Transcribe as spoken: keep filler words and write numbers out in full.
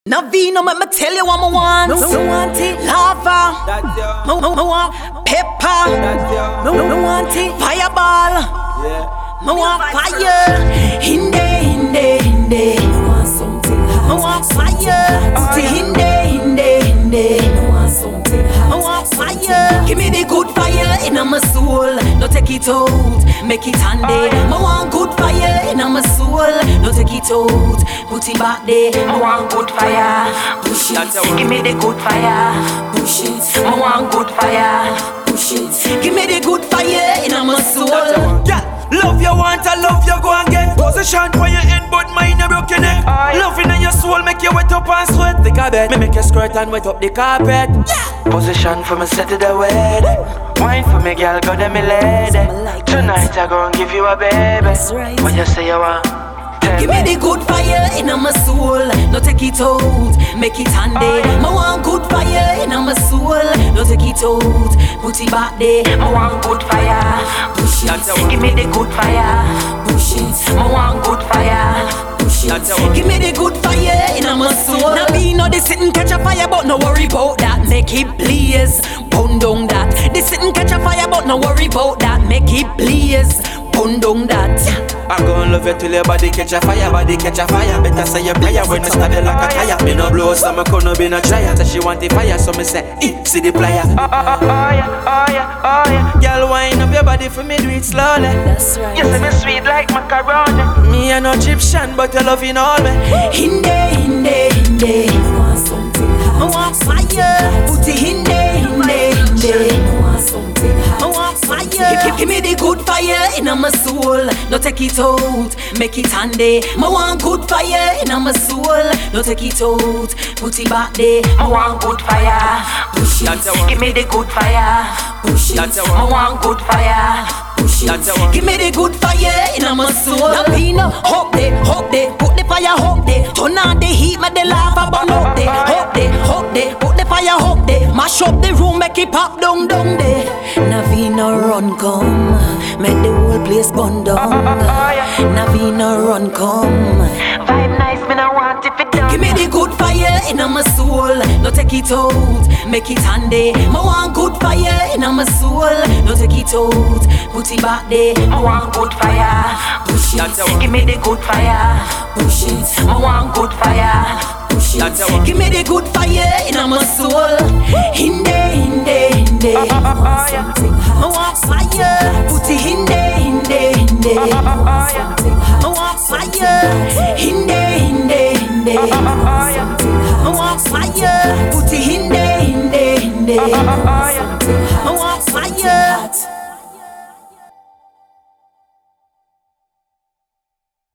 Navino, let me tell you what I want. No, no want it. Lava. No, no, no want pepper. No, no, no want it. Fireball. Yeah. No want fire. Hinde, hinde, hinde. No want something hot. No want fire. Put it hinde, hinde, hinde. No want something hot. No want fire. Give me the good fire in my soul. No take it out, make it handy. I want good fire in my soul. No take it out, put it back there. I want good fire, push it. Give me the good fire, push it. I want good fire, push it. Give me the good fire in my soul. Yeah, love you want, I love you go and get. Position for your end, but mine a broken neck. Love in your soul, make you wet up and sweat. The carpet, me make you squirt and wet up the carpet. Yeah. Position for me set to the wedding. Wine for me, girl, go to me lady. Tonight I go and give you a baby. Right. When you say you want. Give me the good fire in my soul. No take it out, make it handy. I want good fire in my soul. No take it out, put it back there. I want good fire, push it. Give me the good fire, push it. I want good fire, push it. Give me the good fire in my soul. Now me know they sit and catch a fire, but no worry about that. Make it blaze, pound down that. They sit and catch a fire, but no worry about that. Make it blaze, pound down that. I gon' love you till your body catch a fire, body catch a fire. Better say your prayer when me stab you like a tire. Me no blow, so me couldn't be no dryer. So she want the fire, so me say, eh, see the plier. Oh, oh, oh, oh yeah, oh yeah, oh yeah. Girl, wind up your body for me, do it slowly. That's right. You see me sweet like macaroni. Me a no Egyptian, but you love in all me. Hinde, hinde, hinde. I want something hot. I want fire. Put it hinde, hinde, hinde. I want something hot. I want fire. Give, give me the good fire in my soul. No take it out, make it handy. I want good fire in my soul. No take it out, put it back there. I want good fire, push it. Give me the good fire, push it. I want good fire, push it. Give me the good fire in my soul. Now Pino, hope they, hope they, put the fire, hope they. Turn on the heat, make the lava burn up they. Hope they, hope they, put the fire, hope they. Mash up the room, make it pop down, down there. Navino run come, make the whole place burn down. Navino run come, vibe nice, me no want if it done. Give me the good fire in my soul. No take it out, make it handy. I want good fire in my soul. No take it out, put it back there. I want good fire, push it. Give me the good fire, push it. I want good fire, push it. Give me the good fire in my soul. Hinde, hinde, hinde. I want something hot. I want fire. Put it hinde, hinde, hinde. I want something hot. I want fire. Hinde, hinde, hinde. I want something hot. I want fire. Put it hinde, hinde, hinde. I want something hot. I want